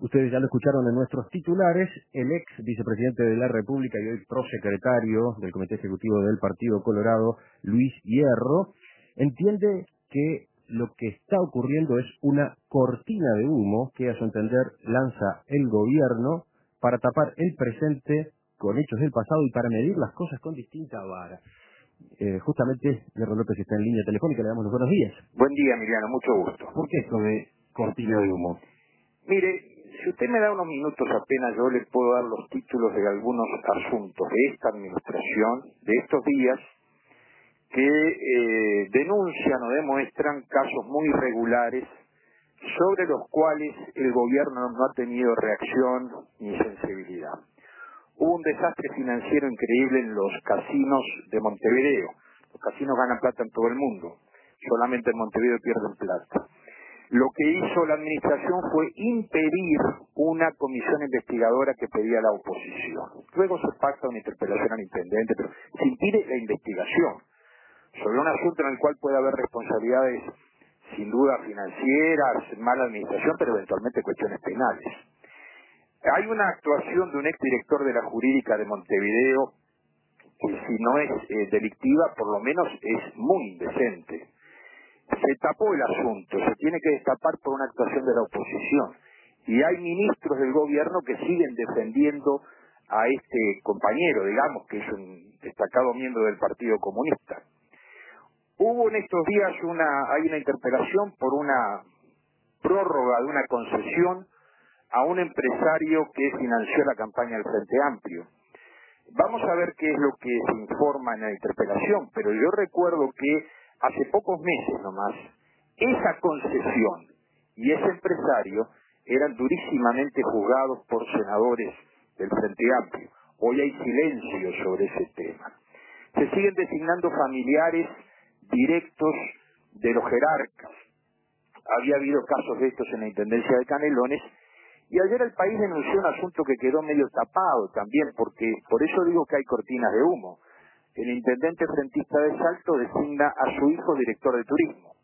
Ustedes ya lo escucharon en nuestros titulares. El ex vicepresidente de la República y hoy prosecretario del Comité Ejecutivo del Partido Colorado, Luis Hierro, entiende que lo que está ocurriendo es una cortina de humo que, a su entender, lanza el gobierno para tapar el presente con hechos del pasado y para medir las cosas con distinta vara. Justamente, Hierro López está en línea telefónica, le damos los buenos días. Buen día, Emiliano, mucho gusto. ¿Por qué esto de cortina de humo? Mire, si usted me da unos minutos apenas, yo le puedo dar los títulos de algunos asuntos de esta administración, de estos días, que denuncian o demuestran casos muy irregulares sobre los cuales el gobierno no ha tenido reacción ni sensibilidad. Hubo un desastre financiero increíble en los casinos de Montevideo. Los casinos ganan plata en todo el mundo, solamente en Montevideo pierden plata. Lo que hizo la administración fue impedir una comisión investigadora que pedía la oposición. Luego se pacta una interpelación al intendente, pero se impide la investigación sobre un asunto en el cual puede haber responsabilidades sin duda financieras, mala administración, pero eventualmente cuestiones penales. Hay una actuación de un exdirector de la jurídica de Montevideo que, si no es delictiva, por lo menos es muy indecente. Se tapó el asunto, se tiene que destapar por una actuación de la oposición. Y hay ministros del gobierno que siguen defendiendo a este compañero, digamos, que es un destacado miembro del Partido Comunista. Hubo en estos días hay una interpelación por una prórroga de una concesión a un empresario que financió la campaña del Frente Amplio. Vamos a ver qué es lo que se informa en la interpelación, pero yo recuerdo que hace pocos meses nomás, esa concesión y ese empresario eran durísimamente juzgados por senadores del Frente Amplio. Hoy hay silencio sobre ese tema. Se siguen designando familiares directos de los jerarcas. Había habido casos de estos en la Intendencia de Canelones, y ayer el país denunció un asunto que quedó medio tapado también, porque por eso digo que hay cortinas de humo. El intendente frentista de Salto designa a su hijo director de turismo.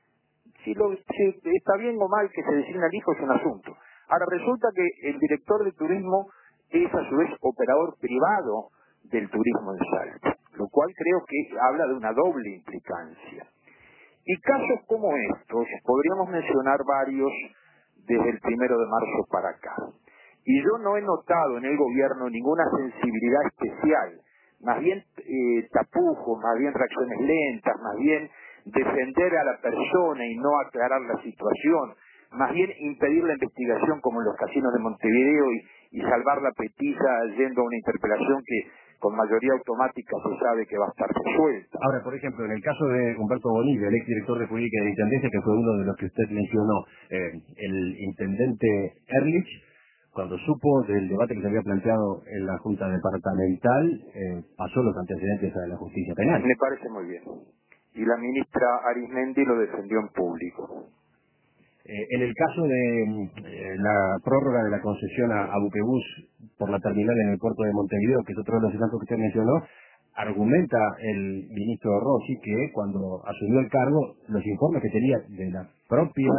Si está bien o mal que se designe al hijo es un asunto. Ahora resulta que el director de turismo es a su vez operador privado del turismo en Salto, lo cual creo que habla de una doble implicancia. Y casos como estos, podríamos mencionar varios desde el 1 de marzo para acá. Y yo no he notado en el gobierno ninguna sensibilidad especial, más bien tapujos, más bien reacciones lentas, más bien defender a la persona y no aclarar la situación, más bien impedir la investigación como en los casinos de Montevideo y salvar la petilla yendo a una interpelación que con mayoría automática se sabe que va a estar resuelta. Ahora, por ejemplo, en el caso de Humberto Bonilla, el exdirector de Jurídica y de Intendencia, que fue uno de los que usted mencionó, el intendente Ehrlich, cuando supo del debate que se había planteado en la Junta Departamental, pasó los antecedentes a la justicia penal. Me parece muy bien. Y la ministra Arismendi lo defendió en público. En el caso de la prórroga de la concesión a Buquebús por la terminal en el puerto de Montevideo, que es otro de los casos que usted mencionó, argumenta el ministro Rossi que cuando asumió el cargo, los informes que tenía de la propia,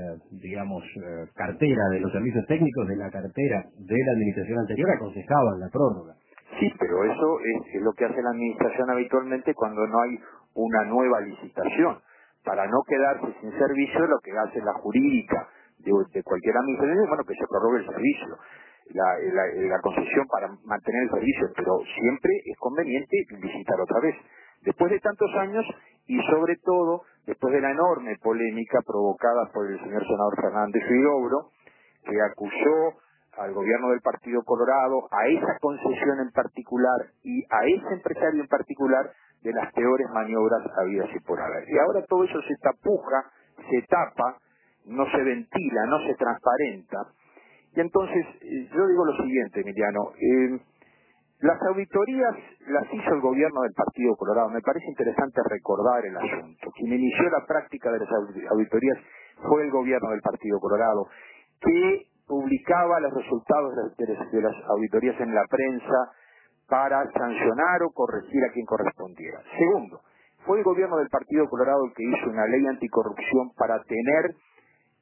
cartera de los servicios técnicos de la cartera de la administración anterior aconsejaban la prórroga. Sí, pero eso es lo que hace la administración habitualmente cuando no hay una nueva licitación. Para no quedarse sin servicio, lo que hace la jurídica de cualquier administración es, bueno, que se prorrogue el servicio, la concesión para mantener el servicio, pero siempre es conveniente licitar otra vez. Después de tantos años y sobre todo después de la enorme polémica provocada por el señor senador Fernández Huidobro, que acusó al gobierno del Partido Colorado, a esa concesión en particular y a ese empresario en particular de las peores maniobras habidas y por haber. Y ahora todo eso se tapuja, se tapa, no se ventila, no se transparenta. Y entonces, yo digo lo siguiente, Emiliano, las auditorías las hizo el gobierno del Partido Colorado. Me parece interesante recordar el asunto. Quien inició la práctica de las auditorías fue el gobierno del Partido Colorado, que publicaba los resultados de las auditorías en la prensa para sancionar o corregir a quien correspondiera. Segundo, fue el gobierno del Partido Colorado el que hizo una ley anticorrupción para tener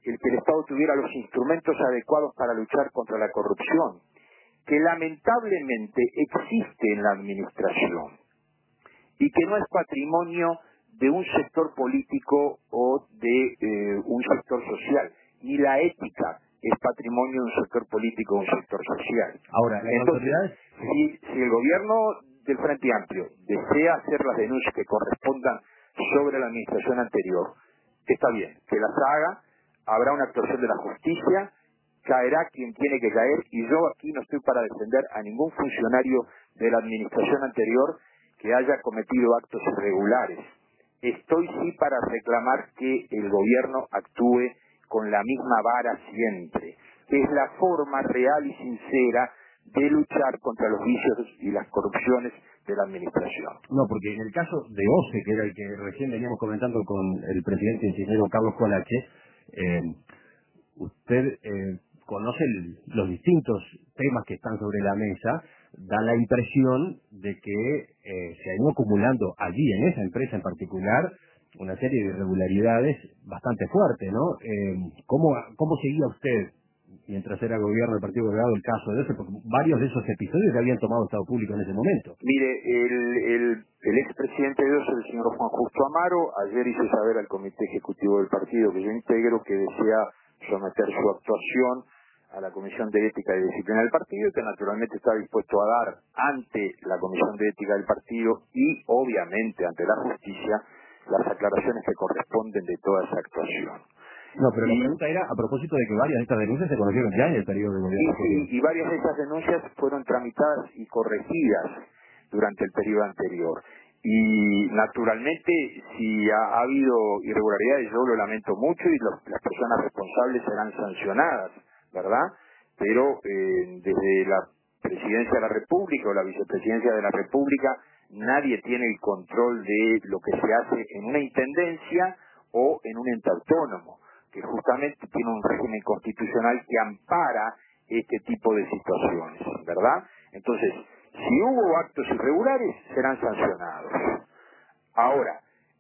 el que el Estado tuviera los instrumentos adecuados para luchar contra la corrupción, que lamentablemente existe en la administración y que no es patrimonio de un sector político o de un sector social, ni la ética es patrimonio de un sector político o un sector social. Ahora, las Entonces, autoridades... si el gobierno del Frente Amplio desea hacer las denuncias que correspondan sobre la administración anterior, está bien, que las haga, habrá una actuación de la justicia, caerá quien tiene que caer, y yo aquí no estoy para defender a ningún funcionario de la administración anterior que haya cometido actos irregulares. Estoy sí para reclamar que el gobierno actúe con la misma vara siempre, que es la forma real y sincera de luchar contra los vicios y las corrupciones de la administración. No, porque en el caso de OCE, que era el que recién veníamos comentando con el presidente ingeniero Carlos Colache, usted conoce los distintos temas que están sobre la mesa, da la impresión de que se han ido acumulando allí, en esa empresa en particular, una serie de irregularidades bastante fuertes, ¿no? ¿Cómo seguía usted, mientras era gobierno del Partido Colorado, el caso de ese? Porque varios de esos episodios ya habían tomado Estado Público en ese momento. Mire, el expresidente de OCE, el señor Juan Justo Amaro, ayer hizo saber al Comité Ejecutivo del partido que yo integro que desea someter su actuación a la Comisión de Ética y Disciplina del partido, y que naturalmente está dispuesto a dar ante la Comisión de Ética del partido y obviamente ante la justicia las aclaraciones que corresponden de toda esa actuación. No, pero la pregunta era a propósito de que varias de estas denuncias se conocieron ya en el periodo de gobierno. Y varias de esas denuncias fueron tramitadas y corregidas durante el periodo anterior. Y naturalmente, si ha habido irregularidades, yo lo lamento mucho y las personas responsables serán sancionadas, ¿verdad? Pero desde la Presidencia de la República o la Vicepresidencia de la República, nadie tiene el control de lo que se hace en una intendencia o en un ente autónomo, que justamente tiene un régimen constitucional que ampara este tipo de situaciones, ¿verdad? Entonces, si hubo actos irregulares, serán sancionados. Ahora,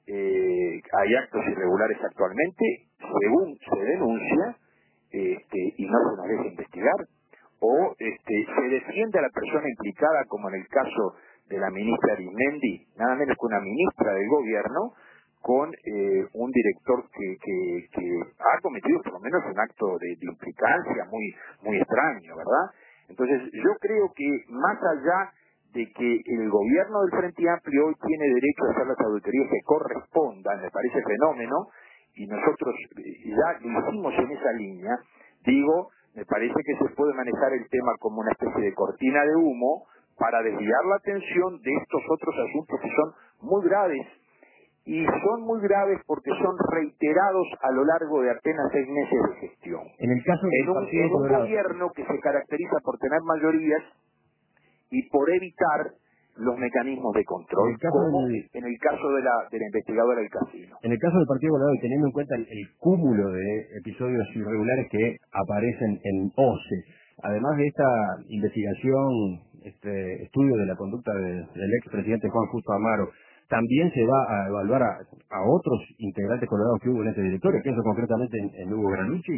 hay actos irregulares actualmente, según se denuncia, y no se nos deja investigar, o se defiende a la persona implicada, como en el caso de la ministra Arismendi, nada menos que una ministra del gobierno, con un director que ha cometido por lo menos un acto de implicancia muy extraño, ¿verdad? Entonces, yo creo que más allá de que el gobierno del Frente Amplio hoy tiene derecho a hacer las auditorías que correspondan, me parece fenómeno, y nosotros ya lo hicimos en esa línea, me parece que se puede manejar el tema como una especie de cortina de humo para desviar la atención de estos otros asuntos que son muy graves, y son muy graves porque son reiterados a lo largo de apenas 6 meses de gestión. En el caso del Partido En un Colorado, gobierno que se caracteriza por tener mayorías y por evitar los mecanismos de control, como en el caso de la investigadora del casino. En el caso del Partido Colorado, y teniendo en cuenta el cúmulo de episodios irregulares que aparecen en OCE, además de esta investigación, este estudio de la conducta del expresidente Juan Justo Amaro, también se va a evaluar a otros integrantes colorados que hubo en este directorio. Pienso concretamente en Hugo Granucci.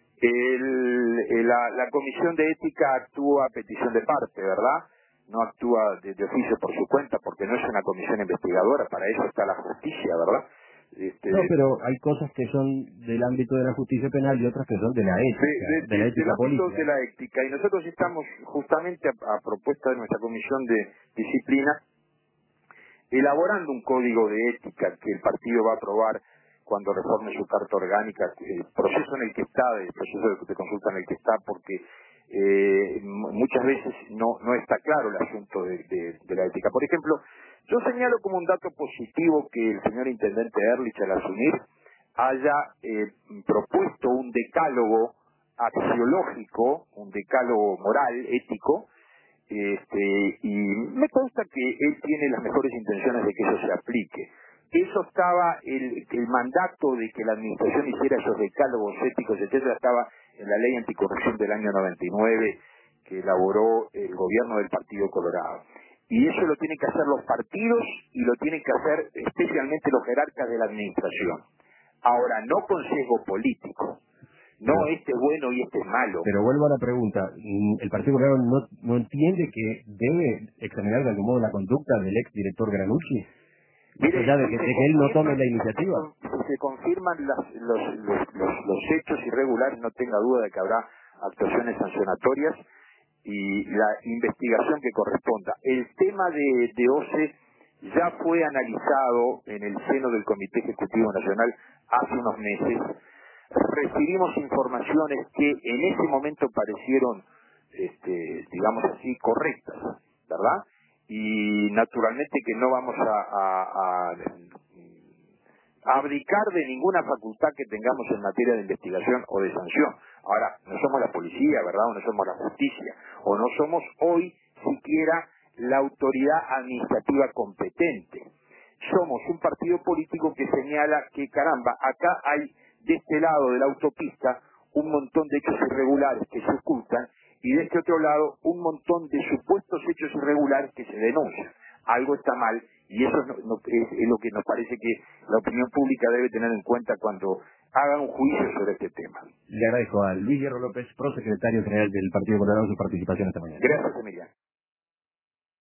La Comisión de Ética actúa a petición de parte, ¿verdad? No actúa de oficio por su cuenta, porque no es una comisión investigadora, para eso está la justicia, ¿verdad? No, pero hay cosas que son del ámbito de la justicia penal y otras que son de la ética, de la ética política. De la ética, y nosotros estamos justamente a propuesta de nuestra Comisión de Disciplina elaborando un código de ética que el partido va a aprobar cuando reforme su carta orgánica, el proceso en el que está, el proceso de consulta en el que está, porque muchas veces no está claro el asunto de la ética. Por ejemplo, yo señalo como un dato positivo que el señor Intendente Ehrlich, al asumir, haya propuesto un decálogo axiológico, un decálogo moral, ético, y me consta que él tiene las mejores intenciones de que eso se aplique. Eso estaba, el mandato de que la administración hiciera esos decálogos éticos, etcétera, estaba en la ley anticorrupción del año 99 que elaboró el gobierno del Partido Colorado. Y eso lo tienen que hacer los partidos y lo tienen que hacer especialmente los jerarcas de la administración. Ahora, no con sesgo político. No, este es bueno y este es malo. Pero vuelvo a la pregunta. ¿El Partido Colorado no entiende que debe examinar de algún modo la conducta del ex director Granucci? Más allá de que él no tome la iniciativa. Si se confirman los hechos irregulares, no tenga duda de que habrá actuaciones sancionatorias y la investigación que corresponda. El tema de OCE ya fue analizado en el seno del Comité Ejecutivo Nacional hace unos meses. Recibimos informaciones que en ese momento parecieron, digamos así, correctas, ¿verdad? Y naturalmente que no vamos a abdicar de ninguna facultad que tengamos en materia de investigación o de sanción. Ahora, no somos la policía, ¿verdad? O no somos la justicia, o no somos hoy siquiera la autoridad administrativa competente. Somos un partido político que señala que, caramba, acá hay de este lado de la autopista un montón de hechos irregulares que se ocultan y de este otro lado un montón de supuestos hechos irregulares que se denuncian. Algo está mal y eso es lo que nos parece que la opinión pública debe tener en cuenta cuando haga un juicio sobre este tema. Le agradezco a Luis Hierro López, prosecretario general del Partido Colorado, su participación esta mañana. Gracias, Emiliano.